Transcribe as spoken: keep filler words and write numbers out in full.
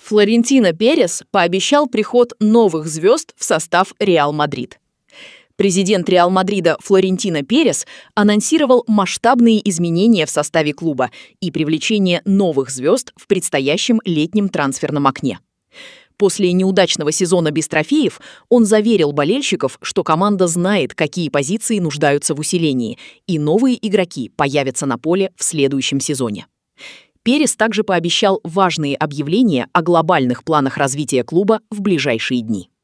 Флорентино Перес пообещал приход новых звезд в состав Реал Мадрид. Президент Реал Мадрида Флорентино Перес анонсировал масштабные изменения в составе клуба и привлечение новых звезд в предстоящем летнем трансферном окне. После неудачного сезона без трофеев он заверил болельщиков, что команда знает, какие позиции нуждаются в усилении, и новые игроки появятся на поле в следующем сезоне. Перес также пообещал важные объявления о глобальных планах развития клуба в ближайшие дни.